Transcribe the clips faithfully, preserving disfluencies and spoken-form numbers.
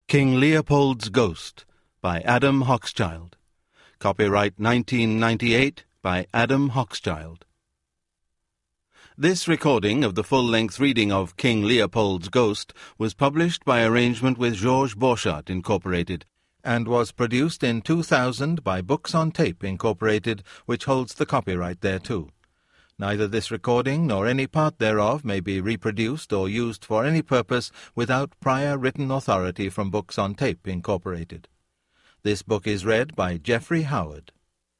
King Leopold's Ghost by Adam Hochschild. Copyright nineteen ninety-eight by Adam Hochschild. This recording of the full-length reading of King Leopold's Ghost was published by arrangement with Georges Borchardt, Incorporated, and was produced in two thousand by Books on Tape, Incorporated, which holds the copyright thereto. Neither this recording nor any part thereof may be reproduced or used for any purpose without prior written authority from Books on Tape, Incorporated. This book is read by Jeffrey Howard.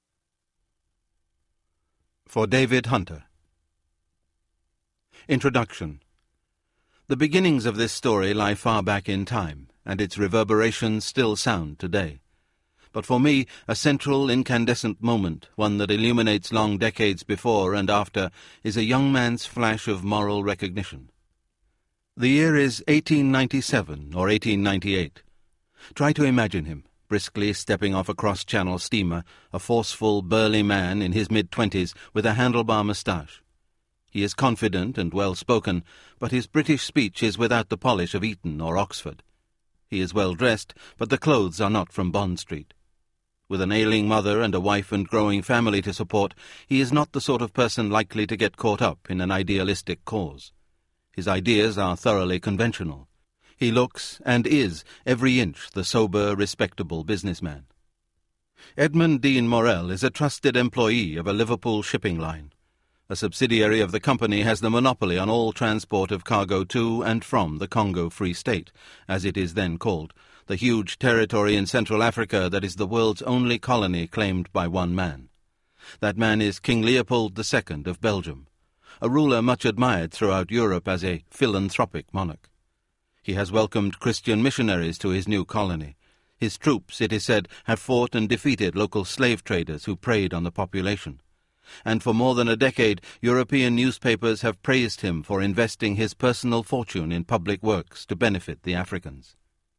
For David Hunter. Introduction. The beginnings of this story lie far back in time, and its reverberations still sound today. But for me, a central incandescent moment, one that illuminates long decades before and after, is a young man's flash of moral recognition. The year is eighteen ninety-seven or eighteen ninety-eight. Try to imagine him, briskly stepping off a cross-channel steamer, a forceful, burly man in his mid-twenties with a handlebar moustache. He is confident and well-spoken, but his British speech is without the polish of Eton or Oxford. He is well-dressed, but the clothes are not from Bond Street. With an ailing mother and a wife and growing family to support, he is not the sort of person likely to get caught up in an idealistic cause. His ideas are thoroughly conventional. He looks, and is, every inch the sober, respectable businessman. Edmund Dean Morel is a trusted employee of a Liverpool shipping line. A subsidiary of the company has the monopoly on all transport of cargo to and from the Congo Free State, as it is then called, the huge territory in Central Africa that is the world's only colony claimed by one man. That man is King Leopold the Second of Belgium, a ruler much admired throughout Europe as a philanthropic monarch. He has welcomed Christian missionaries to his new colony. His troops, it is said, have fought and defeated local slave traders who preyed on the population. And for more than a decade, European newspapers have praised him for investing his personal fortune in public works to benefit the Africans.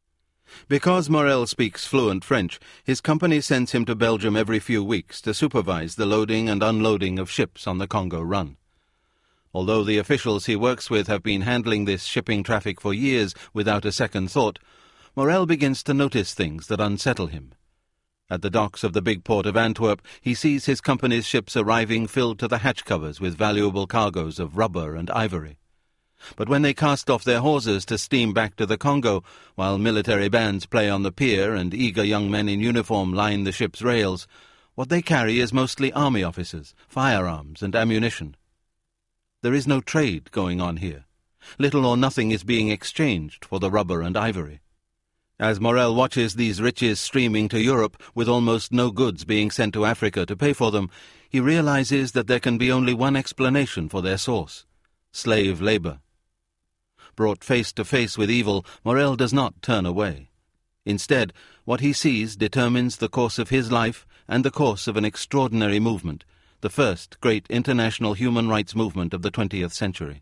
Because Morel speaks fluent French, his company sends him to Belgium every few weeks to supervise the loading and unloading of ships on the Congo Run. Although the officials he works with have been handling this shipping traffic for years without a second thought, Morel begins to notice things that unsettle him. At the docks of the big port of Antwerp, he sees his company's ships arriving filled to the hatch covers with valuable cargoes of rubber and ivory. But when they cast off their hawsers to steam back to the Congo, while military bands play on the pier and eager young men in uniform line the ship's rails, what they carry is mostly army officers, firearms, and ammunition. There is no trade going on here. Little or nothing is being exchanged for the rubber and ivory. As Morel watches these riches streaming to Europe, with almost no goods being sent to Africa to pay for them, he realizes that there can be only one explanation for their source: slave labor. Brought face to face with evil, Morel does not turn away. Instead, what he sees determines the course of his life and the course of an extraordinary movement, the first great international human rights movement of the twentieth century.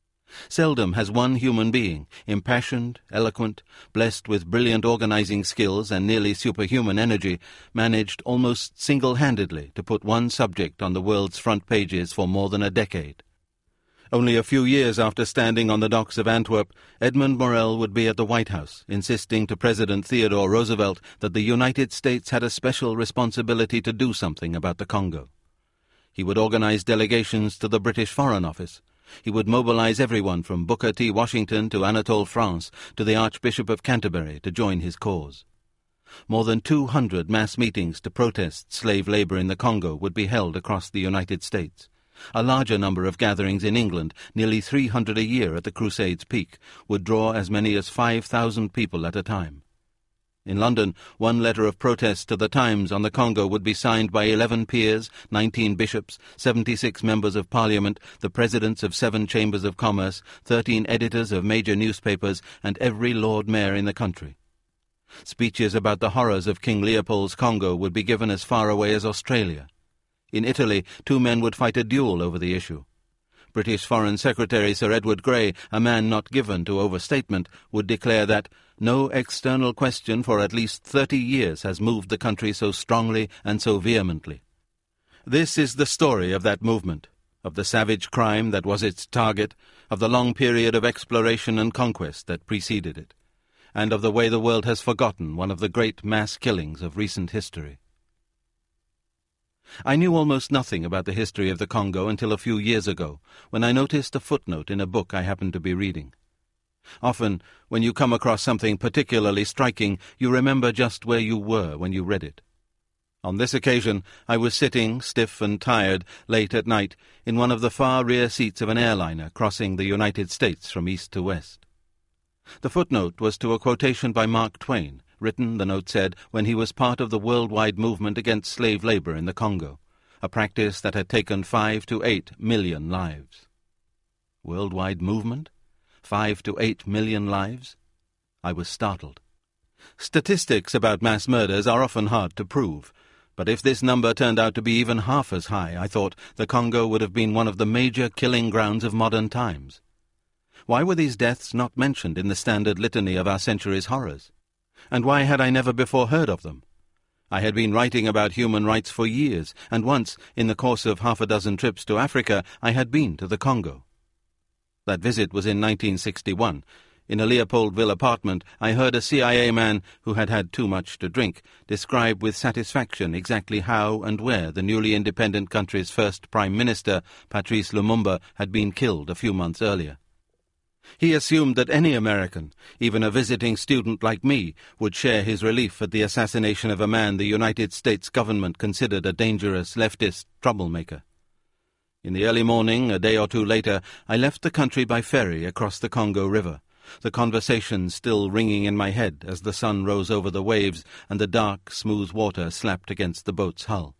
Seldom has one human being, impassioned, eloquent, blessed with brilliant organizing skills and nearly superhuman energy, managed almost single-handedly to put one subject on the world's front pages for more than a decade. Only a few years after standing on the docks of Antwerp, Edmund Morel would be at the White House, insisting to President Theodore Roosevelt that the United States had a special responsibility to do something about the Congo. He would organize delegations to the British Foreign Office. He would mobilize everyone from Booker T. Washington to Anatole France to the Archbishop of Canterbury to join his cause. More than two hundred mass meetings to protest slave labor in the Congo would be held across the United States. A larger number of gatherings in England, nearly three hundred a year at the Crusades' peak, would draw as many as five thousand people at a time. In London, one letter of protest to the Times on the Congo would be signed by eleven peers, nineteen bishops, seventy-six members of Parliament, the presidents of seven chambers of commerce, thirteen editors of major newspapers, and every Lord Mayor in the country. Speeches about the horrors of King Leopold's Congo would be given as far away as Australia. In Italy, two men would fight a duel over the issue. British Foreign Secretary Sir Edward Grey, a man not given to overstatement, would declare that no external question for at least thirty years has moved the country so strongly and so vehemently. This is the story of that movement, of the savage crime that was its target, of the long period of exploration and conquest that preceded it. and of the way the world has forgotten one of the great mass killings of recent history. I knew almost nothing about the history of the Congo until a few years ago, when I noticed a footnote in a book I happened to be reading. Often, when you come across something particularly striking, you remember just where you were when you read it. On this occasion, I was sitting, stiff and tired, late at night, in one of the far rear seats of an airliner crossing the United States from east to west. The footnote was to a quotation by Mark Twain, written, the note said, when he was part of the worldwide movement against slave labor in the Congo, a practice that had taken five to eight million lives. Worldwide movement? Five to eight million lives? I was startled. Statistics about mass murders are often hard to prove, but if this number turned out to be even half as high, I thought the Congo would have been one of the major killing grounds of modern times. Why were these deaths not mentioned in the standard litany of our century's horrors? And why had I never before heard of them? I had been writing about human rights for years, and once, in the course of half a dozen trips to Africa, I had been to the Congo. That visit was in nineteen sixty-one. In a Leopoldville apartment, I heard a C I A man who had had too much to drink describe with satisfaction exactly how and where the newly independent country's first Prime Minister, Patrice Lumumba, had been killed a few months earlier. He assumed that any American, even a visiting student like me, would share his relief at the assassination of a man the United States government considered a dangerous leftist troublemaker. In the early morning, a day or two later, I left the country by ferry across the Congo River, the conversation still ringing in my head as the sun rose over the waves and the dark, smooth water slapped against the boat's hull.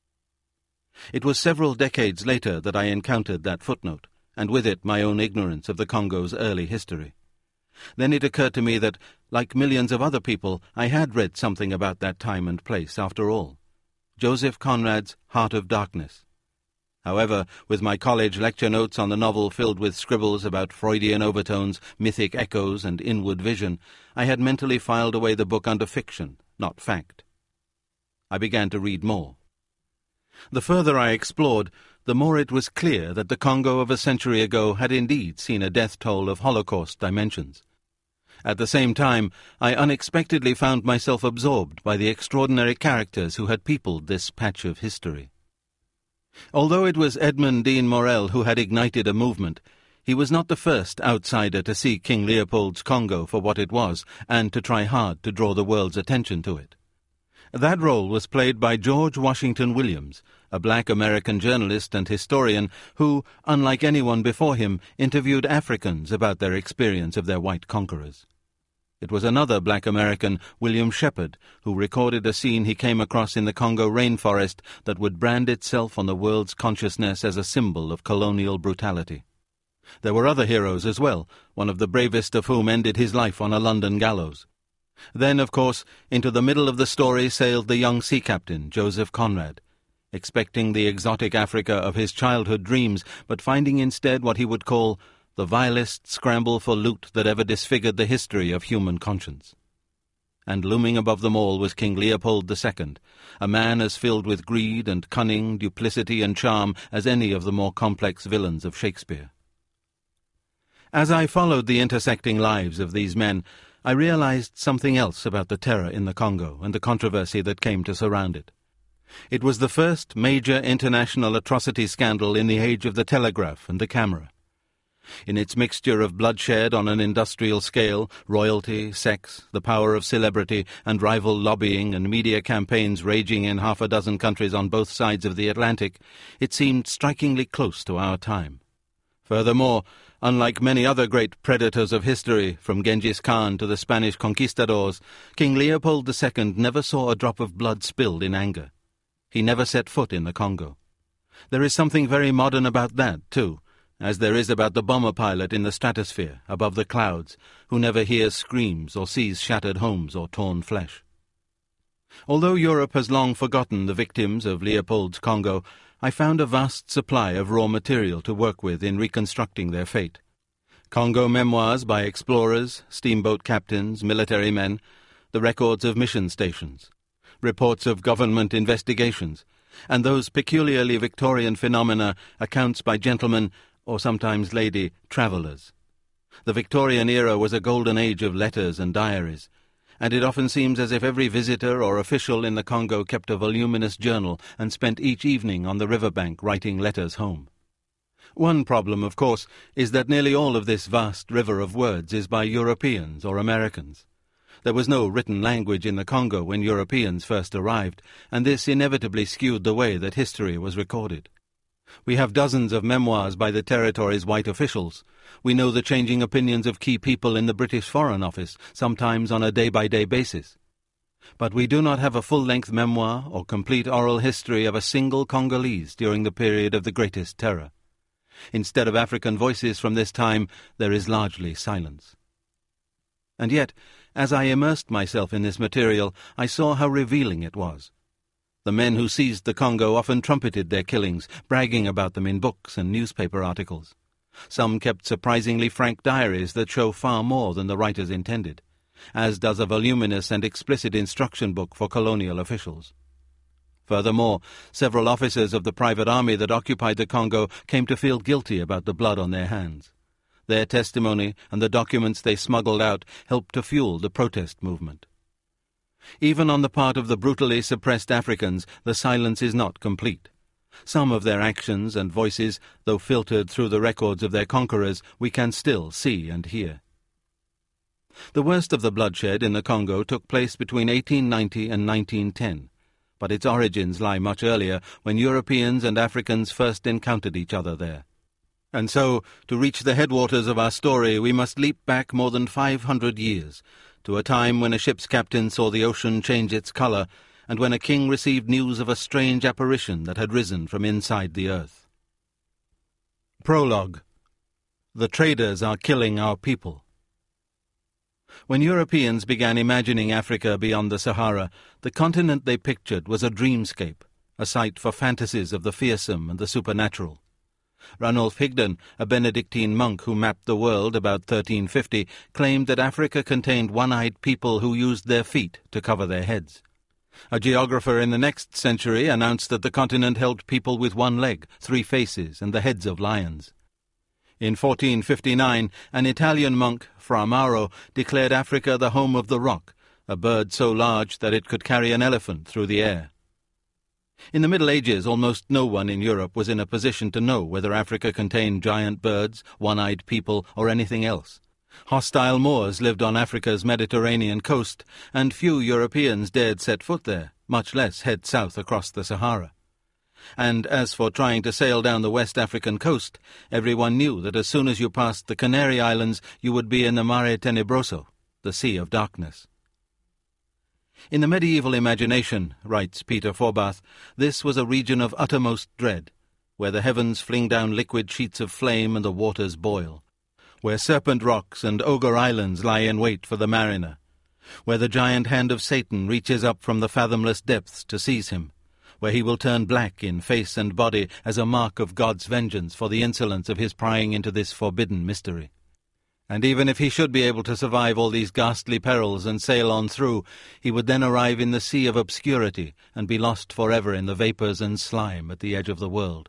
It was several decades later that I encountered that footnote, and with it my own ignorance of the Congo's early history. Then it occurred to me that, like millions of other people, I had read something about that time and place after all. Joseph Conrad's Heart of Darkness. However, with my college lecture notes on the novel filled with scribbles about Freudian overtones, mythic echoes, and inward vision, I had mentally filed away the book under fiction, not fact. I began to read more. The further I explored, the more it was clear that the Congo of a century ago had indeed seen a death toll of Holocaust dimensions. At the same time, I unexpectedly found myself absorbed by the extraordinary characters who had peopled this patch of history. Although it was Edmund Dean Morel who had ignited a movement, he was not the first outsider to see King Leopold's Congo for what it was and to try hard to draw the world's attention to it. That role was played by George Washington Williams, a black American journalist and historian who, unlike anyone before him, interviewed Africans about their experience of their white conquerors. It was another black American, William Shepard, who recorded a scene he came across in the Congo rainforest that would brand itself on the world's consciousness as a symbol of colonial brutality. There were other heroes as well, one of the bravest of whom ended his life on a London gallows. Then, of course, into the middle of the story sailed the young sea captain, Joseph Conrad, expecting the exotic Africa of his childhood dreams, but finding instead what he would call the vilest scramble for loot that ever disfigured the history of human conscience. And looming above them all was King Leopold the Second, a man as filled with greed and cunning, duplicity and charm as any of the more complex villains of Shakespeare. As I followed the intersecting lives of these men, I realized something else about the terror in the Congo and the controversy that came to surround it. It was the first major international atrocity scandal in the age of the telegraph and the camera. In its mixture of bloodshed on an industrial scale, royalty, sex, the power of celebrity, and rival lobbying and media campaigns raging in half a dozen countries on both sides of the Atlantic, it seemed strikingly close to our time. Furthermore, unlike many other great predators of history, from Genghis Khan to the Spanish conquistadors, King Leopold the Second never saw a drop of blood spilled in anger. He never set foot in the Congo. There is something very modern about that, too, as there is about the bomber pilot in the stratosphere, above the clouds, who never hears screams or sees shattered homes or torn flesh. Although Europe has long forgotten the victims of Leopold's Congo, I found a vast supply of raw material to work with in reconstructing their fate. Congo memoirs by explorers, steamboat captains, military men, the records of mission stations, reports of government investigations, and those peculiarly Victorian phenomena, accounts by gentlemen, or sometimes lady, travellers. The Victorian era was a golden age of letters and diaries, and it often seems as if every visitor or official in the Congo kept a voluminous journal and spent each evening on the riverbank writing letters home. One problem, of course, is that nearly all of this vast river of words is by Europeans or Americans. There was no written language in the Congo when Europeans first arrived, and this inevitably skewed the way that history was recorded. We have dozens of memoirs by the territory's white officials. We know the changing opinions of key people in the British Foreign Office, sometimes on a day-by-day basis. But we do not have a full-length memoir or complete oral history of a single Congolese during the period of the greatest terror. Instead of African voices from this time, there is largely silence. And yet, as I immersed myself in this material, I saw how revealing it was. The men who seized the Congo often trumpeted their killings, bragging about them in books and newspaper articles. Some kept surprisingly frank diaries that show far more than the writers intended, as does a voluminous and explicit instruction book for colonial officials. Furthermore, several officers of the private army that occupied the Congo came to feel guilty about the blood on their hands. Their testimony and the documents they smuggled out helped to fuel the protest movement. Even on the part of the brutally suppressed Africans, the silence is not complete. Some of their actions and voices, though filtered through the records of their conquerors, we can still see and hear. The worst of the bloodshed in the Congo took place between eighteen ninety and nineteen ten, but its origins lie much earlier, when Europeans and Africans first encountered each other there. And so, to reach the headwaters of our story, we must leap back more than five hundred years, to a time when a ship's captain saw the ocean change its colour, and when a king received news of a strange apparition that had risen from inside the earth. Prologue. The traders are killing our people. When Europeans began imagining Africa beyond the Sahara, the continent they pictured was a dreamscape, a site for fantasies of the fearsome and the supernatural. Ranulf Higden, a Benedictine monk who mapped the world about thirteen fifty, claimed that Africa contained one-eyed people who used their feet to cover their heads. A geographer in the next century announced that the continent held people with one leg, three faces, and the heads of lions. In fourteen fifty-nine, an Italian monk, Fra Mauro, declared Africa the home of the roc, a bird so large that it could carry an elephant through the air. In the Middle Ages, almost no one in Europe was in a position to know whether Africa contained giant birds, one-eyed people, or anything else. Hostile Moors lived on Africa's Mediterranean coast, and few Europeans dared set foot there, much less head south across the Sahara. And as for trying to sail down the West African coast, everyone knew that as soon as you passed the Canary Islands, you would be in the Mare Tenebroso, the Sea of Darkness. In the medieval imagination, writes Peter Forbath, this was a region of uttermost dread, where the heavens fling down liquid sheets of flame and the waters boil, where serpent rocks and ogre islands lie in wait for the mariner, where the giant hand of Satan reaches up from the fathomless depths to seize him, where he will turn black in face and body as a mark of God's vengeance for the insolence of his prying into this forbidden mystery. And even if he should be able to survive all these ghastly perils and sail on through, he would then arrive in the sea of obscurity and be lost forever in the vapours and slime at the edge of the world.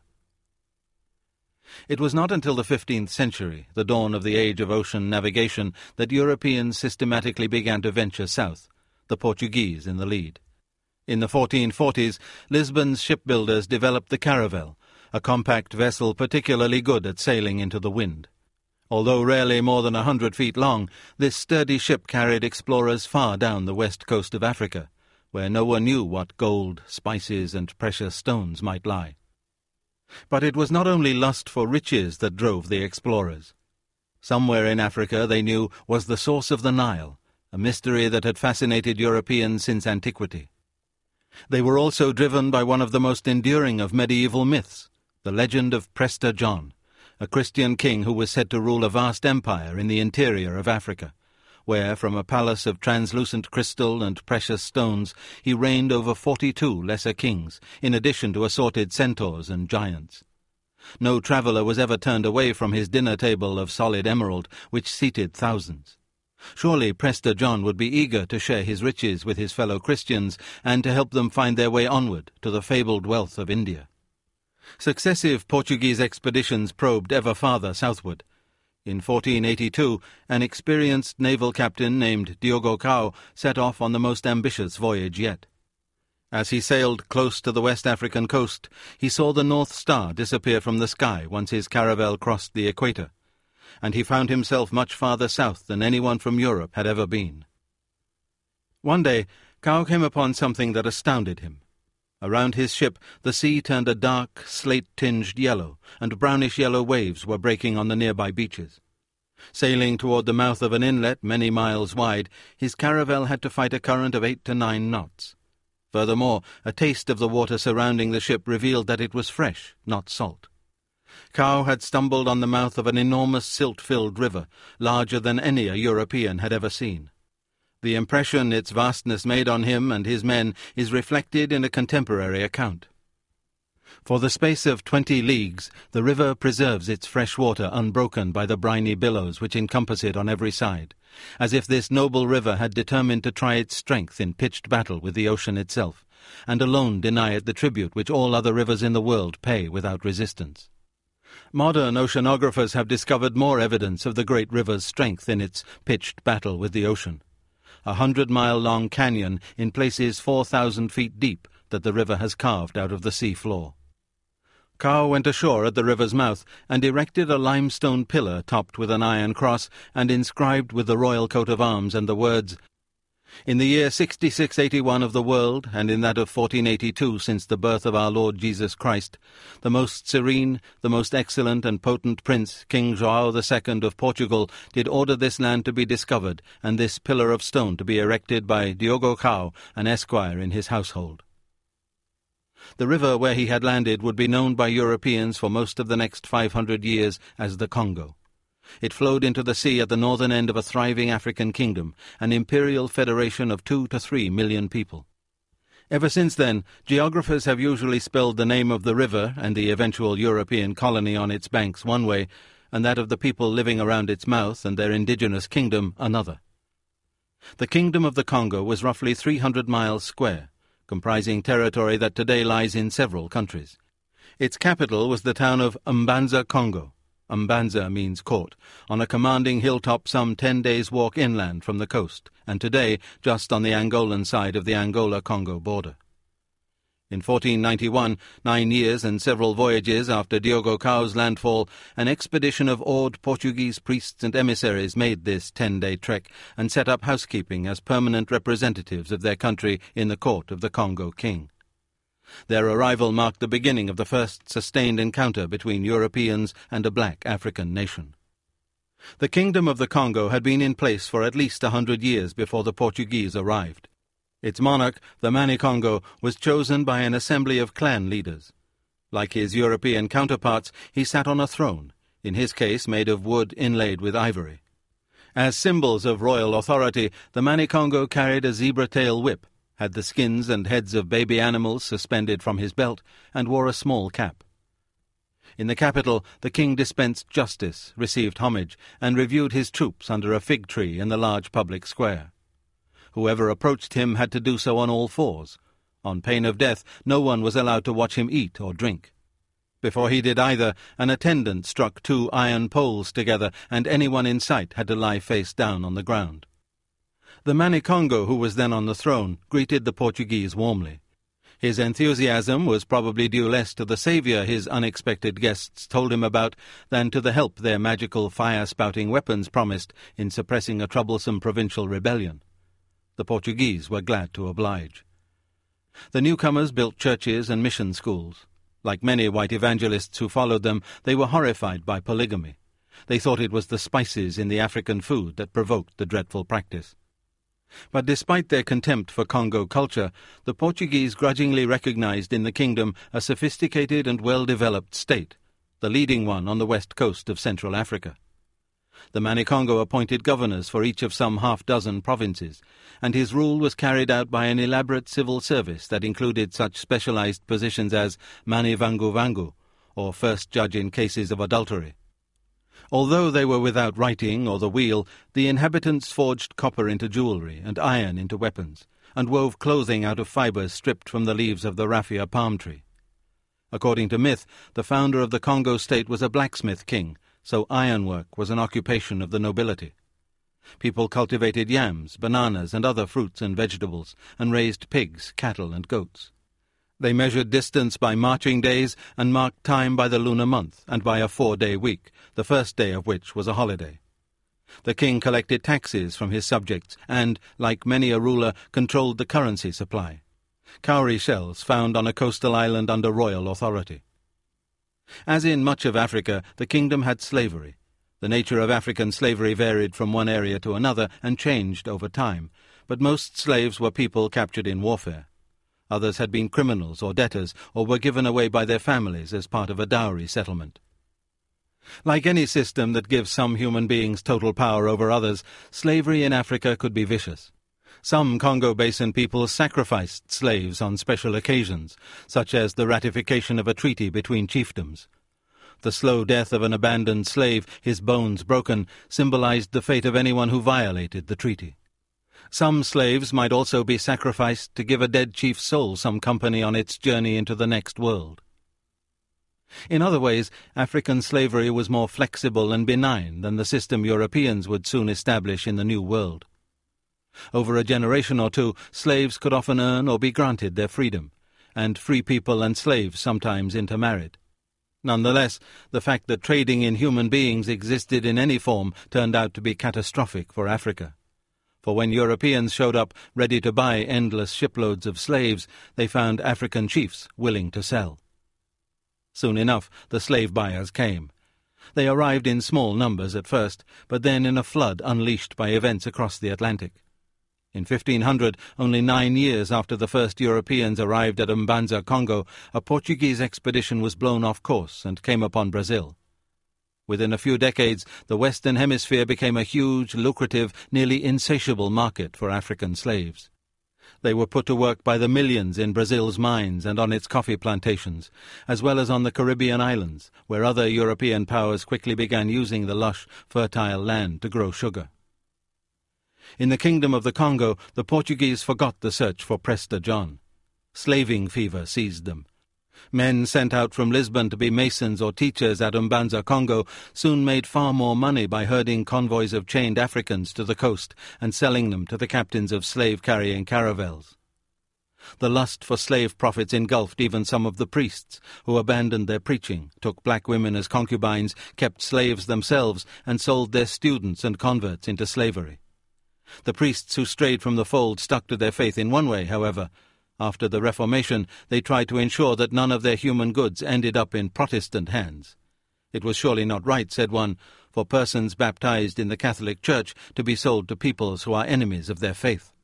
It was not until the fifteenth century, the dawn of the age of ocean navigation, that Europeans systematically began to venture south, the Portuguese in the lead. In the fourteen forties, Lisbon's shipbuilders developed the caravel, a compact vessel particularly good at sailing into the wind. Although rarely more than a hundred feet long, this sturdy ship carried explorers far down the west coast of Africa, where no one knew what gold, spices, and precious stones might lie. But it was not only lust for riches that drove the explorers. Somewhere in Africa, they knew, was the source of the Nile, a mystery that had fascinated Europeans since antiquity. They were also driven by one of the most enduring of medieval myths, the legend of Prester John, a Christian king who was said to rule a vast empire in the interior of Africa, where, from a palace of translucent crystal and precious stones, he reigned over forty-two lesser kings, in addition to assorted centaurs and giants. No traveller was ever turned away from his dinner table of solid emerald, which seated thousands. Surely Prester John would be eager to share his riches with his fellow Christians and to help them find their way onward to the fabled wealth of India. Successive Portuguese expeditions probed ever farther southward. In fourteen eighty-two, an experienced naval captain named Diogo Cao set off on the most ambitious voyage yet. As he sailed close to the West African coast, he saw the North Star disappear from the sky once his caravel crossed the equator, and he found himself much farther south than anyone from Europe had ever been. One day, Cao came upon something that astounded him. Around his ship, the sea turned a dark, slate-tinged yellow, and brownish-yellow waves were breaking on the nearby beaches. Sailing toward the mouth of an inlet many miles wide, his caravel had to fight a current of eight to nine knots. Furthermore, a taste of the water surrounding the ship revealed that it was fresh, not salt. Cao had stumbled on the mouth of an enormous silt-filled river, larger than any a European had ever seen. The impression its vastness made on him and his men is reflected in a contemporary account. For the space of twenty leagues, the river preserves its fresh water unbroken by the briny billows which encompass it on every side, as if this noble river had determined to try its strength in pitched battle with the ocean itself, and alone deny it the tribute which all other rivers in the world pay without resistance. Modern oceanographers have discovered more evidence of the great river's strength in its pitched battle with the ocean. A hundred-mile-long canyon in places four thousand feet deep that the river has carved out of the sea floor. Cao went ashore at the river's mouth and erected a limestone pillar topped with an iron cross and inscribed with the royal coat of arms and the words, "In the year sixty-six eighty-one of the world, and in that of fourteen eighty-two since the birth of our Lord Jesus Christ, the most serene, the most excellent and potent prince, King João the Second of Portugal, did order this land to be discovered, and this pillar of stone to be erected by Diogo Cao, an esquire in his household." The river where he had landed would be known by Europeans for most of the next five hundred years as the Congo. It flowed into the sea at the northern end of a thriving African kingdom, an imperial federation of two to three million people. Ever since then, geographers have usually spelled the name of the river and the eventual European colony on its banks one way, and that of the people living around its mouth and their indigenous kingdom another. The Kingdom of the Congo was roughly three hundred miles square, comprising territory that today lies in several countries. Its capital was the town of Mbanza, Congo. Mbanza means court, on a commanding hilltop some ten days' walk inland from the coast, and today just on the Angolan side of the Angola-Congo border. In fourteen ninety-one, nine years and several voyages after Diogo Cao's landfall, an expedition of awed Portuguese priests and emissaries made this ten-day trek and set up housekeeping as permanent representatives of their country in the court of the Congo king. Their arrival marked the beginning of the first sustained encounter between Europeans and a black African nation. The Kingdom of the Congo had been in place for at least a hundred years before the Portuguese arrived. Its monarch, the Mani-Congo, was chosen by an assembly of clan leaders. Like his European counterparts, he sat on a throne, in his case made of wood inlaid with ivory. As symbols of royal authority, the Mani-Congo carried a zebra-tail whip, had the skins and heads of baby animals suspended from his belt, and wore a small cap. In the capital, the king dispensed justice, received homage, and reviewed his troops under a fig tree in the large public square. Whoever approached him had to do so on all fours. On pain of death, no one was allowed to watch him eat or drink. Before he did either, an attendant struck two iron poles together, and anyone in sight had to lie face down on the ground. The Mani-Congo, who was then on the throne, greeted the Portuguese warmly. His enthusiasm was probably due less to the saviour his unexpected guests told him about than to the help their magical fire-spouting weapons promised in suppressing a troublesome provincial rebellion. The Portuguese were glad to oblige. The newcomers built churches and mission schools. Like many white evangelists who followed them, they were horrified by polygamy. They thought it was the spices in the African food that provoked the dreadful practice. But despite their contempt for Congo culture, the Portuguese grudgingly recognized in the kingdom a sophisticated and well-developed state, the leading one on the west coast of Central Africa. The Mani-Congo appointed governors for each of some half-dozen provinces, and his rule was carried out by an elaborate civil service that included such specialized positions as Mani Vangu Vangu, or first judge in cases of adultery. Although they were without writing or the wheel, the inhabitants forged copper into jewelry and iron into weapons, and wove clothing out of fibers stripped from the leaves of the raffia palm tree. According to myth, the founder of the Congo state was a blacksmith king, so ironwork was an occupation of the nobility. People cultivated yams, bananas, and other fruits and vegetables, and raised pigs, cattle, and goats. They measured distance by marching days and marked time by the lunar month and by a four-day week, the first day of which was a holiday. The king collected taxes from his subjects and, like many a ruler, controlled the currency supply. Cowrie shells found on a coastal island under royal authority. As in much of Africa, the kingdom had slavery. The nature of African slavery varied from one area to another and changed over time, but most slaves were people captured in warfare. Others had been criminals or debtors, or were given away by their families as part of a dowry settlement. Like any system that gives some human beings total power over others, slavery in Africa could be vicious. Some Congo Basin peoples sacrificed slaves on special occasions, such as the ratification of a treaty between chiefdoms. The slow death of an abandoned slave, his bones broken, symbolized the fate of anyone who violated the treaty. Some slaves might also be sacrificed to give a dead chief's soul some company on its journey into the next world. In other ways, African slavery was more flexible and benign than the system Europeans would soon establish in the New World. Over a generation or two, slaves could often earn or be granted their freedom, and free people and slaves sometimes intermarried. Nonetheless, the fact that trading in human beings existed in any form turned out to be catastrophic for Africa. For when Europeans showed up ready to buy endless shiploads of slaves, they found African chiefs willing to sell. Soon enough, the slave buyers came. They arrived in small numbers at first, but then in a flood unleashed by events across the Atlantic. In fifteen hundred, only nine years after the first Europeans arrived at Mbanza, Congo, a Portuguese expedition was blown off course and came upon Brazil. Within a few decades, the Western Hemisphere became a huge, lucrative, nearly insatiable market for African slaves. They were put to work by the millions in Brazil's mines and on its coffee plantations, as well as on the Caribbean islands, where other European powers quickly began using the lush, fertile land to grow sugar. In the Kingdom of the Congo, the Portuguese forgot the search for Prester John. Slaving fever seized them. Men sent out from Lisbon to be masons or teachers at Mbanza, Congo, soon made far more money by herding convoys of chained Africans to the coast and selling them to the captains of slave-carrying caravels. The lust for slave profits engulfed even some of the priests, who abandoned their preaching, took black women as concubines, kept slaves themselves, and sold their students and converts into slavery. The priests who strayed from the fold stuck to their faith in one way, however. After the Reformation, they tried to ensure that none of their human goods ended up in Protestant hands. It was surely not right, said one, for persons baptized in the Catholic Church to be sold to peoples who are enemies of their faith.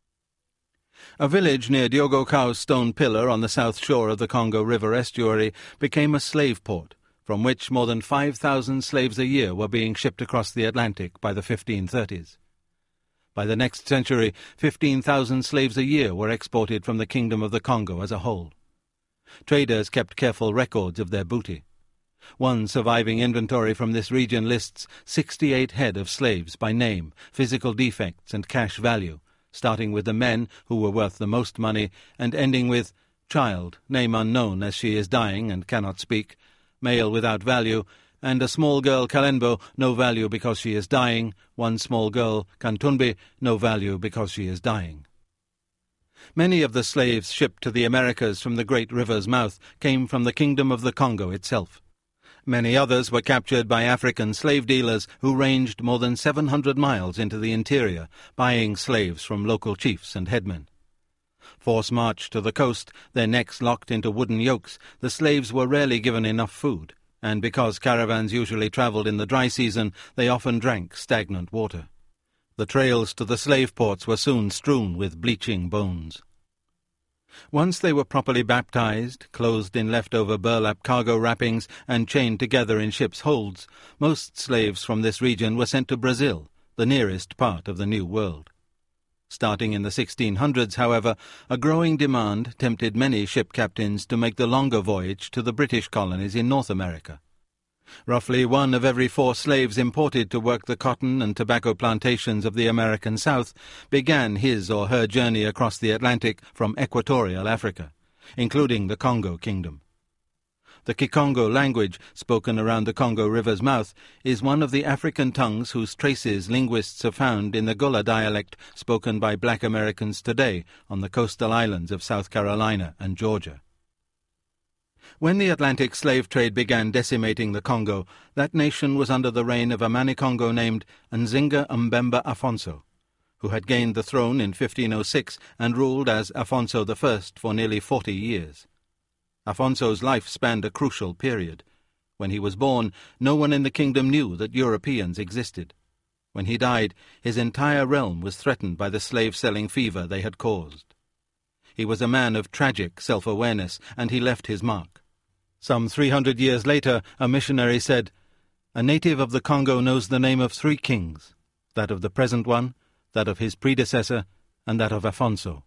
A village near Diogo Cao's stone pillar on the south shore of the Congo River estuary became a slave port, from which more than five thousand slaves a year were being shipped across the Atlantic by the fifteen thirties. By the next century, fifteen thousand slaves a year were exported from the Kingdom of the Congo as a whole. Traders kept careful records of their booty. One surviving inventory from this region lists sixty-eight head of slaves by name, physical defects, and cash value, starting with the men, who were worth the most money, and ending with child, name unknown as she is dying and cannot speak, male without value, and a small girl Kalenbo, no value because she is dying, one small girl Kantumbi, no value because she is dying. Many of the slaves shipped to the Americas from the great river's mouth came from the Kingdom of the Congo itself. Many others were captured by African slave dealers who ranged more than seven hundred miles into the interior, buying slaves from local chiefs and headmen. Force-marched to the coast, their necks locked into wooden yokes, the slaves were rarely given enough food, and because caravans usually travelled in the dry season, they often drank stagnant water. The trails to the slave ports were soon strewn with bleaching bones. Once they were properly baptized, clothed in leftover burlap cargo wrappings, and chained together in ships' holds, most slaves from this region were sent to Brazil, the nearest part of the New World. Starting in the sixteen hundreds, however, a growing demand tempted many ship captains to make the longer voyage to the British colonies in North America. Roughly one of every four slaves imported to work the cotton and tobacco plantations of the American South began his or her journey across the Atlantic from equatorial Africa, including the Congo Kingdom. The Kikongo language, spoken around the Congo River's mouth, is one of the African tongues whose traces linguists have found in the Gullah dialect spoken by black Americans today on the coastal islands of South Carolina and Georgia. When the Atlantic slave trade began decimating the Congo, that nation was under the reign of a Manikongo named Nzinga Mbemba Afonso, who had gained the throne in fifteen oh six and ruled as Afonso the First for nearly forty years. Afonso's life spanned a crucial period. When he was born, no one in the kingdom knew that Europeans existed. When he died, his entire realm was threatened by the slave-selling fever they had caused. He was a man of tragic self-awareness, and he left his mark. Some three hundred years later, a missionary said, "A native of the Congo knows the name of three kings, that of the present one, that of his predecessor, and that of Afonso."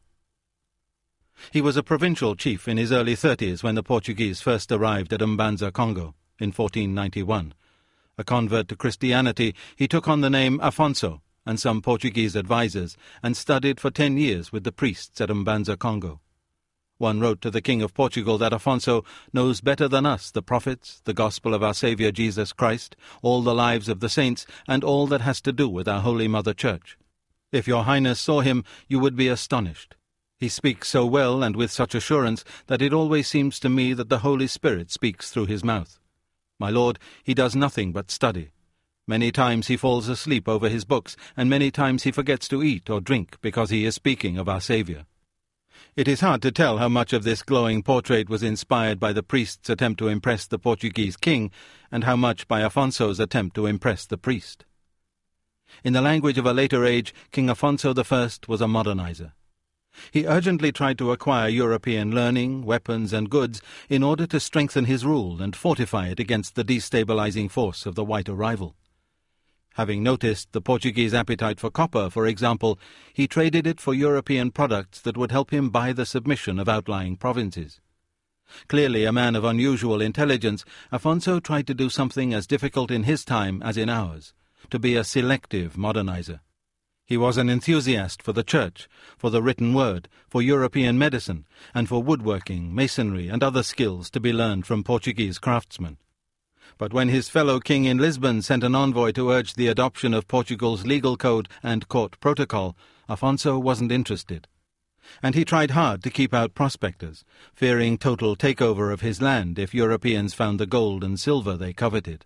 He was a provincial chief in his early thirties when the Portuguese first arrived at Mbanza, Congo, in fourteen ninety-one. A convert to Christianity, he took on the name Afonso and some Portuguese advisers, and studied for ten years with the priests at Mbanza, Congo. One wrote to the King of Portugal that Afonso knows better than us the prophets, the gospel of our Saviour Jesus Christ, all the lives of the saints, and all that has to do with our Holy Mother Church. If your Highness saw him, you would be astonished. He speaks so well and with such assurance that it always seems to me that the Holy Spirit speaks through his mouth. My lord, he does nothing but study. Many times he falls asleep over his books, and many times he forgets to eat or drink because he is speaking of our Saviour. It is hard to tell how much of this glowing portrait was inspired by the priest's attempt to impress the Portuguese king, and how much by Afonso's attempt to impress the priest. In the language of a later age, King Afonso the First was a modernizer. He urgently tried to acquire European learning, weapons, and goods in order to strengthen his rule and fortify it against the destabilizing force of the white arrival. Having noticed the Portuguese appetite for copper, for example, he traded it for European products that would help him buy the submission of outlying provinces. Clearly a man of unusual intelligence, Afonso tried to do something as difficult in his time as in ours, to be a selective modernizer. He was an enthusiast for the church, for the written word, for European medicine, and for woodworking, masonry, and other skills to be learned from Portuguese craftsmen. But when his fellow king in Lisbon sent an envoy to urge the adoption of Portugal's legal code and court protocol, Afonso wasn't interested. And he tried hard to keep out prospectors, fearing total takeover of his land if Europeans found the gold and silver they coveted.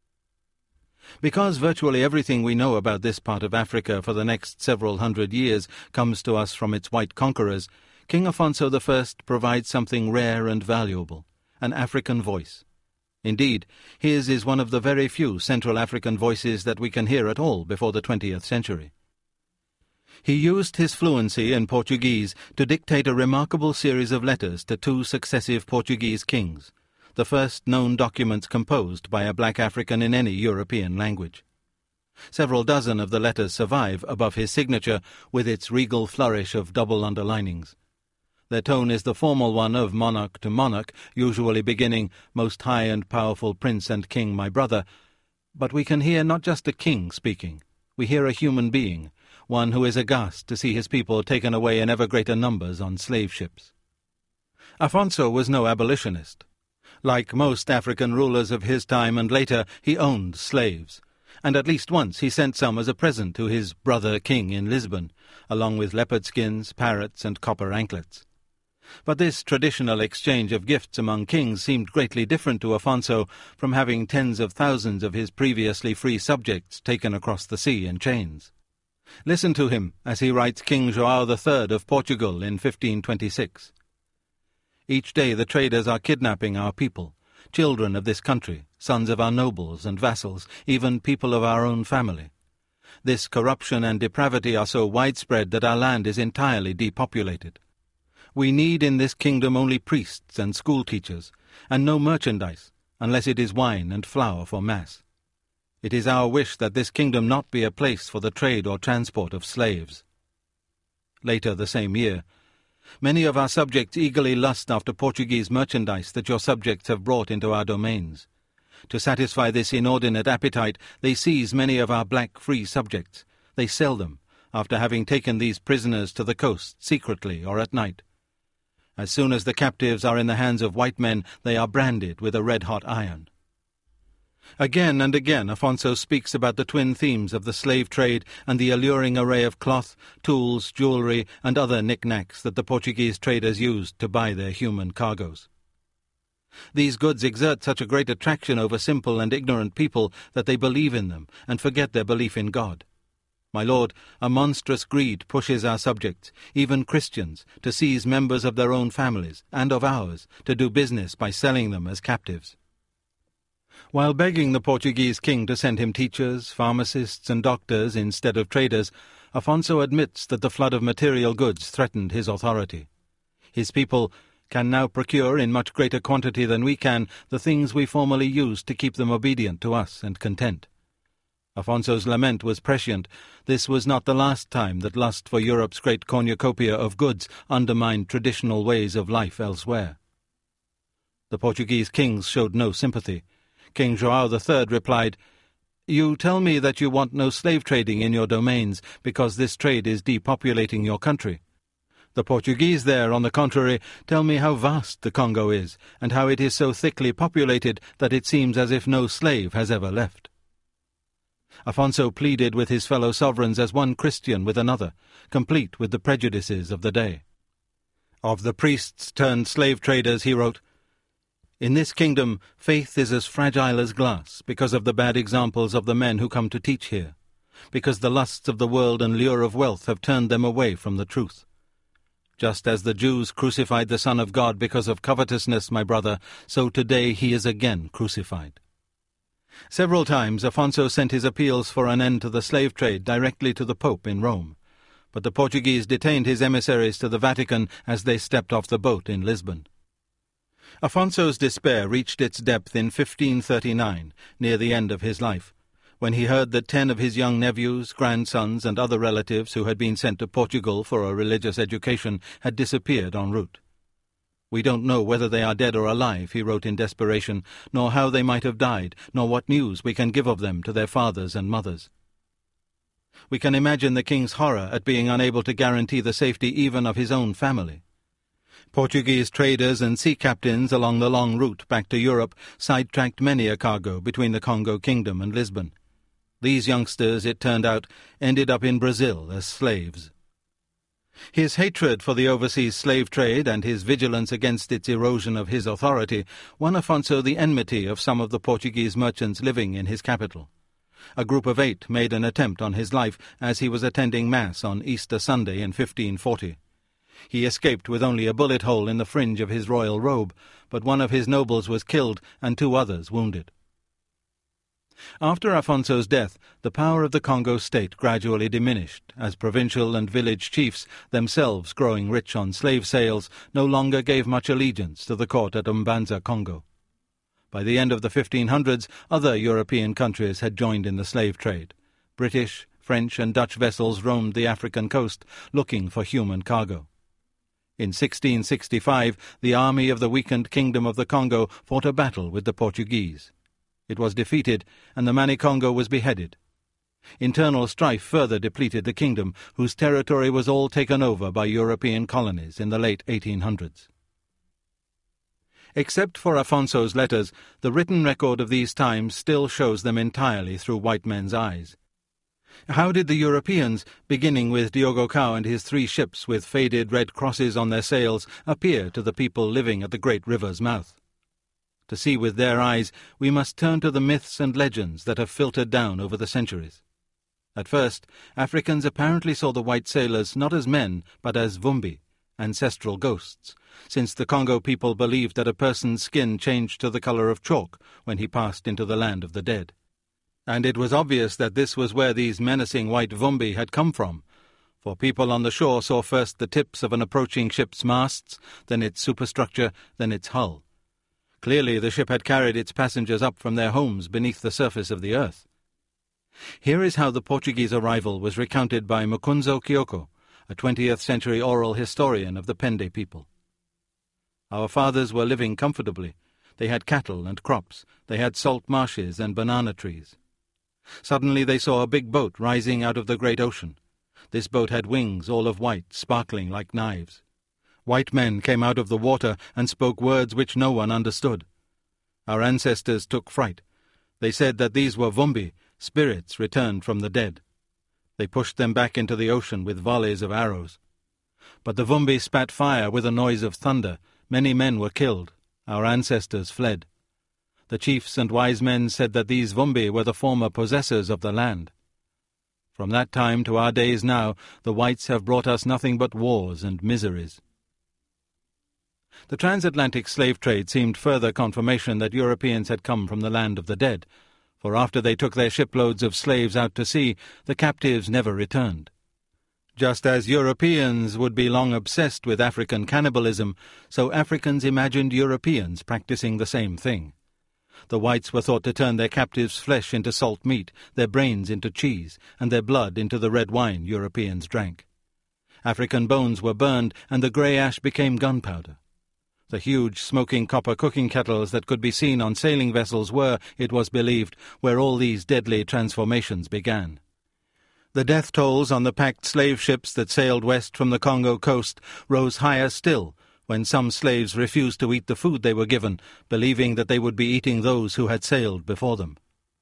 Because virtually everything we know about this part of Africa for the next several hundred years comes to us from its white conquerors, King Afonso the First provides something rare and valuable, an African voice. Indeed, his is one of the very few Central African voices that we can hear at all before the twentieth century. He used his fluency in Portuguese to dictate a remarkable series of letters to two successive Portuguese kings, the first known documents composed by a black African in any European language. Several dozen of the letters survive above his signature, with its regal flourish of double underlinings. Their tone is the formal one of monarch to monarch, usually beginning, "Most high and powerful prince and king, my brother," but we can hear not just a king speaking. We hear a human being, one who is aghast to see his people taken away in ever greater numbers on slave ships. Afonso was no abolitionist. Like most African rulers of his time and later, he owned slaves, and at least once he sent some as a present to his brother king in Lisbon, along with leopard skins, parrots, and copper anklets. But this traditional exchange of gifts among kings seemed greatly different to Afonso from having tens of thousands of his previously free subjects taken across the sea in chains. Listen to him as he writes King João the Third of Portugal in fifteen twenty-six. Each day the traders are kidnapping our people, children of this country, sons of our nobles and vassals, even people of our own family. This corruption and depravity are so widespread that our land is entirely depopulated. We need in this kingdom only priests and school-teachers, and no merchandise, unless it is wine and flour for mass. It is our wish that this kingdom not be a place for the trade or transport of slaves. Later the same year, many of our subjects eagerly lust after Portuguese merchandise that your subjects have brought into our domains. To satisfy this inordinate appetite, they seize many of our black free subjects. They sell them, after having taken these prisoners to the coast secretly or at night. As soon as the captives are in the hands of white men, they are branded with a red-hot iron. Again and again Afonso speaks about the twin themes of the slave trade and the alluring array of cloth, tools, jewellery, and other knickknacks that the Portuguese traders used to buy their human cargoes. These goods exert such a great attraction over simple and ignorant people that they believe in them and forget their belief in God. My lord, a monstrous greed pushes our subjects, even Christians, to seize members of their own families, and of ours, to do business by selling them as captives. While begging the Portuguese king to send him teachers, pharmacists, and doctors instead of traders, Afonso admits that the flood of material goods threatened his authority. His people can now procure in much greater quantity than we can the things we formerly used to keep them obedient to us and content. Afonso's lament was prescient. This was not the last time that lust for Europe's great cornucopia of goods undermined traditional ways of life elsewhere. The Portuguese kings showed no sympathy. King João the Third replied, "You tell me that you want no slave trading in your domains because this trade is depopulating your country. The Portuguese there, on the contrary, tell me how vast the Congo is, and how it is so thickly populated that it seems as if no slave has ever left." Afonso pleaded with his fellow sovereigns as one Christian with another, complete with the prejudices of the day. Of the priests turned slave traders he wrote, "In this kingdom faith is as fragile as glass because of the bad examples of the men who come to teach here, because the lusts of the world and lure of wealth have turned them away from the truth. Just as the Jews crucified the Son of God because of covetousness, my brother, so today he is again crucified." Several times Afonso sent his appeals for an end to the slave trade directly to the Pope in Rome, but the Portuguese detained his emissaries to the Vatican as they stepped off the boat in Lisbon. Afonso's despair reached its depth in fifteen thirty-nine, near the end of his life, when he heard that ten of his young nephews, grandsons, and other relatives who had been sent to Portugal for a religious education had disappeared en route. "We don't know whether they are dead or alive," he wrote in desperation, "nor how they might have died, nor what news we can give of them to their fathers and mothers." We can imagine the king's horror at being unable to guarantee the safety even of his own family. Portuguese traders and sea captains along the long route back to Europe sidetracked many a cargo between the Congo Kingdom and Lisbon. These youngsters, it turned out, ended up in Brazil as slaves. His hatred for the overseas slave trade and his vigilance against its erosion of his authority won Afonso the enmity of some of the Portuguese merchants living in his capital. A group of eight made an attempt on his life as he was attending Mass on Easter Sunday in fifteen forty. He escaped with only a bullet hole in the fringe of his royal robe, but one of his nobles was killed and two others wounded. After Afonso's death, the power of the Congo state gradually diminished, as provincial and village chiefs, themselves growing rich on slave sales, no longer gave much allegiance to the court at Mbanza, Congo. By the end of the fifteen hundreds, other European countries had joined in the slave trade. British, French, and Dutch vessels roamed the African coast, looking for human cargo. In sixteen sixty-five, the army of the weakened Kingdom of the Congo fought a battle with the Portuguese. It was defeated, and the Mani-Congo was beheaded. Internal strife further depleted the kingdom, whose territory was all taken over by European colonies in the late eighteen hundreds. Except for Afonso's letters, the written record of these times still shows them entirely through white men's eyes. How did the Europeans, beginning with Diogo Cao and his three ships with faded red crosses on their sails, appear to the people living at the great river's mouth? To see with their eyes, we must turn to the myths and legends that have filtered down over the centuries. At first, Africans apparently saw the white sailors not as men, but as vumbi, ancestral ghosts, since the Congo people believed that a person's skin changed to the color of chalk when he passed into the land of the dead. And it was obvious that this was where these menacing white vumbi had come from, for people on the shore saw first the tips of an approaching ship's masts, then its superstructure, then its hull. Clearly the ship had carried its passengers up from their homes beneath the surface of the earth. Here is how the Portuguese arrival was recounted by Mukunzo Kyoko, a twentieth century oral historian of the Pende people. Our fathers were living comfortably. They had cattle and crops. They had salt marshes and banana trees. Suddenly they saw a big boat rising out of the great ocean. This boat had wings all of white, sparkling like knives. White men came out of the water and spoke words which no one understood. Our ancestors took fright. They said that these were Vumbi, spirits returned from the dead. They pushed them back into the ocean with volleys of arrows. But the Vumbi spat fire with a noise of thunder. Many men were killed. Our ancestors fled. The chiefs and wise men said that these Vumbi were the former possessors of the land. From that time to our days now, the whites have brought us nothing but wars and miseries. The transatlantic slave trade seemed further confirmation that Europeans had come from the land of the dead, for after they took their shiploads of slaves out to sea, the captives never returned. Just as Europeans would be long obsessed with African cannibalism, so Africans imagined Europeans practicing the same thing. The whites were thought to turn their captives' flesh into salt meat, their brains into cheese, and their blood into the red wine Europeans drank. African bones were burned, and the grey ash became gunpowder. The huge smoking copper cooking kettles that could be seen on sailing vessels were, it was believed, where all these deadly transformations began. The death tolls on the packed slave ships that sailed west from the Congo coast rose higher still, when some slaves refused to eat the food they were given, believing that they would be eating those who had sailed before them.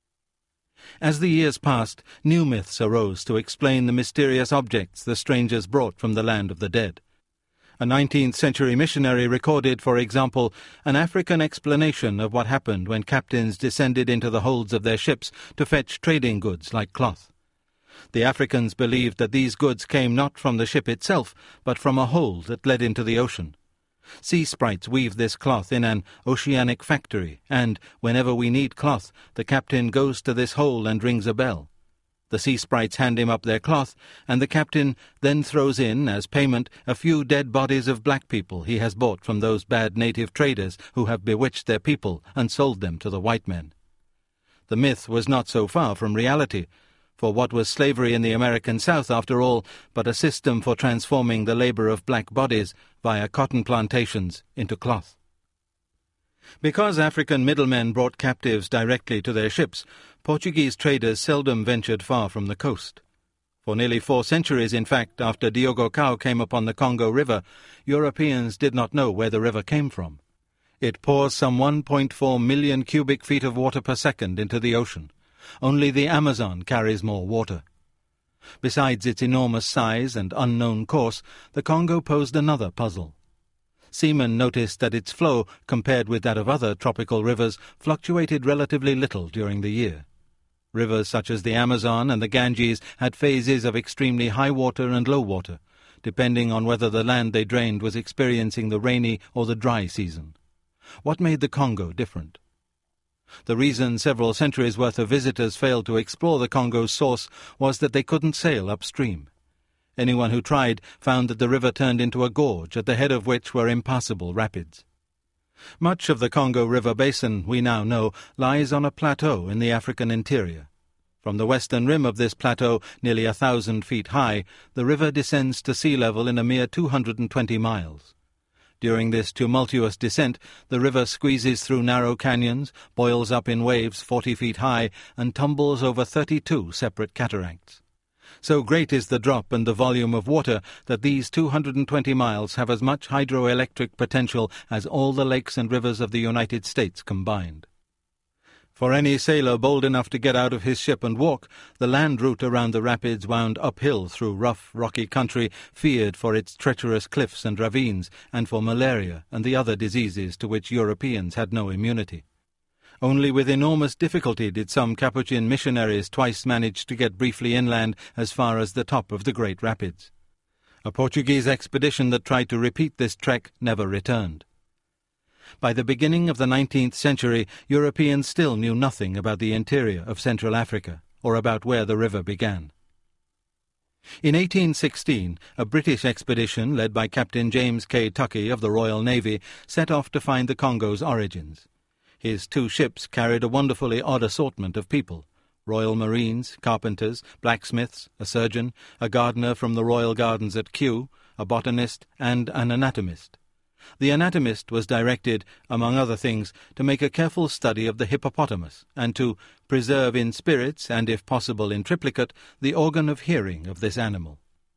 As the years passed, new myths arose to explain the mysterious objects the strangers brought from the land of the dead. A nineteenth century missionary recorded, for example, an African explanation of what happened when captains descended into the holds of their ships to fetch trading goods like cloth. The Africans believed that these goods came not from the ship itself, but from a hole that led into the ocean. Sea sprites weave this cloth in an oceanic factory, and, whenever we need cloth, the captain goes to this hole and rings a bell. The sea sprites hand him up their cloth, and the captain then throws in, as payment, a few dead bodies of black people he has bought from those bad native traders who have bewitched their people and sold them to the white men. The myth was not so far from reality, for what was slavery in the American South, after all, but a system for transforming the labor of black bodies via cotton plantations into cloth? Because African middlemen brought captives directly to their ships, Portuguese traders seldom ventured far from the coast. For nearly four centuries, in fact, after Diogo Cao came upon the Congo River, Europeans did not know where the river came from. It pours some one point four million cubic feet of water per second into the ocean. Only the Amazon carries more water. Besides its enormous size and unknown course, the Congo posed another puzzle. Seamen noticed that its flow, compared with that of other tropical rivers, fluctuated relatively little during the year. Rivers such as the Amazon and the Ganges had phases of extremely high water and low water, depending on whether the land they drained was experiencing the rainy or the dry season. What made the Congo different? The reason several centuries' worth of visitors failed to explore the Congo's source was that they couldn't sail upstream. Anyone who tried found that the river turned into a gorge, at the head of which were impassable rapids. Much of the Congo River basin, we now know, lies on a plateau in the African interior. From the western rim of this plateau, nearly a thousand feet high, the river descends to sea level in a mere two hundred twenty miles. During this tumultuous descent, the river squeezes through narrow canyons, boils up in waves forty feet high, and tumbles over thirty-two separate cataracts. So great is the drop and the volume of water that these two hundred twenty miles have as much hydroelectric potential as all the lakes and rivers of the United States combined. For any sailor bold enough to get out of his ship and walk, the land route around the rapids wound uphill through rough, rocky country, feared for its treacherous cliffs and ravines, and for malaria and the other diseases to which Europeans had no immunity. Only with enormous difficulty did some Capuchin missionaries twice manage to get briefly inland as far as the top of the great rapids. A Portuguese expedition that tried to repeat this trek never returned. By the beginning of the nineteenth century, Europeans still knew nothing about the interior of Central Africa, or about where the river began. In eighteen sixteen, a British expedition led by Captain James K. Tuckey of the Royal Navy set off to find the Congo's origins. His two ships carried a wonderfully odd assortment of people: Royal Marines, carpenters, blacksmiths, a surgeon, a gardener from the Royal Gardens at Kew, a botanist, and an anatomist. The anatomist was directed, among other things, to make a careful study of the hippopotamus, and to preserve in spirits, and if possible in triplicate, the organ of hearing of this animal.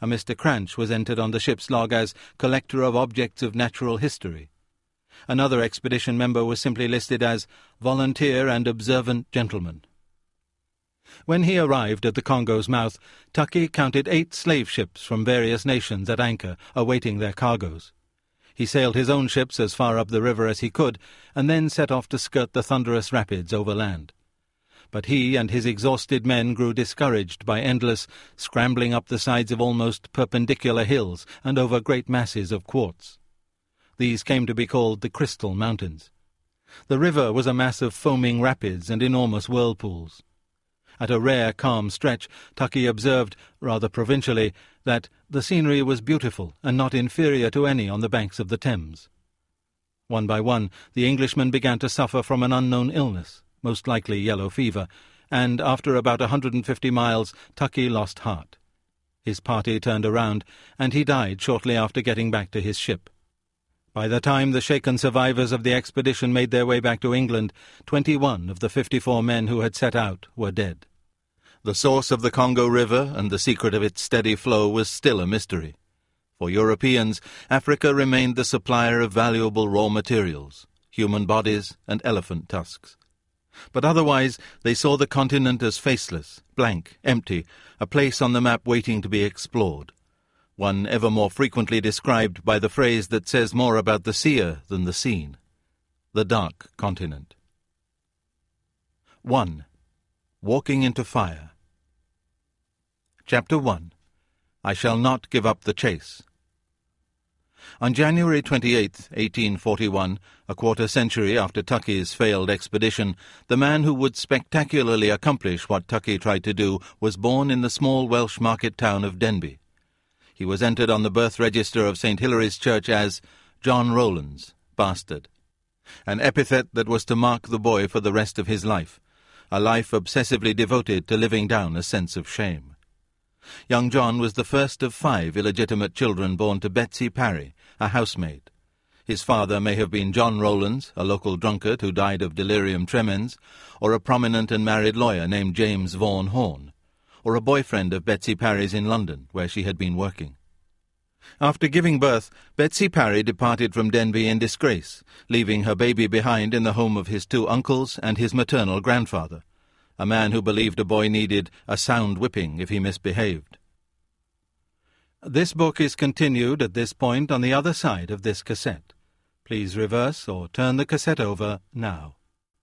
A Mister Cranch was entered on the ship's log as collector of objects of natural history. Another expedition member was simply listed as volunteer and observant gentleman. When he arrived at the Congo's mouth, Tuckey counted eight slave ships from various nations at anchor, awaiting their cargoes. He sailed his own ships as far up the river as he could, and then set off to skirt the thunderous rapids overland. But he and his exhausted men grew discouraged by endless scrambling up the sides of almost perpendicular hills and over great masses of quartz. These came to be called the Crystal Mountains. The river was a mass of foaming rapids and enormous whirlpools. At a rare calm stretch, Tuckey observed, rather provincially, that the scenery was beautiful and not inferior to any on the banks of the Thames. One by one, the Englishmen began to suffer from an unknown illness, most likely yellow fever, and after about a hundred and fifty miles, Tuckey lost heart. His party turned around, and he died shortly after getting back to his ship. By the time the shaken survivors of the expedition made their way back to England, twenty-one of the fifty-four men who had set out were dead. The source of the Congo River and the secret of its steady flow was still a mystery. For Europeans, Africa remained the supplier of valuable raw materials, human bodies and elephant tusks. But otherwise they saw the continent as faceless, blank, empty, a place on the map waiting to be explored, one ever more frequently described by the phrase that says more about the seer than the seen: the Dark Continent. one. Walking into Fire. Chapter one. I Shall Not Give Up the Chase. On January twenty-eighth, eighteen forty-one, a quarter century after Tuckey's failed expedition, the man who would spectacularly accomplish what Tuckey tried to do was born in the small Welsh market town of Denbigh. He was entered on the birth register of Saint Hilary's Church as John Rowlands, bastard, an epithet that was to mark the boy for the rest of his life, a life obsessively devoted to living down a sense of shame. Young John was the first of five illegitimate children born to Betsy Parry, a housemaid. His father may have been John Rowlands, a local drunkard who died of delirium tremens, or a prominent and married lawyer named James Vaughan Horne, or a boyfriend of Betsy Parry's in London, where she had been working. After giving birth, Betsy Parry departed from Denbigh in disgrace, leaving her baby behind in the home of his two uncles and his maternal grandfather, a man who believed a boy needed a sound whipping if he misbehaved. This book is continued at this point on the other side of this cassette. Please reverse or turn the cassette over now.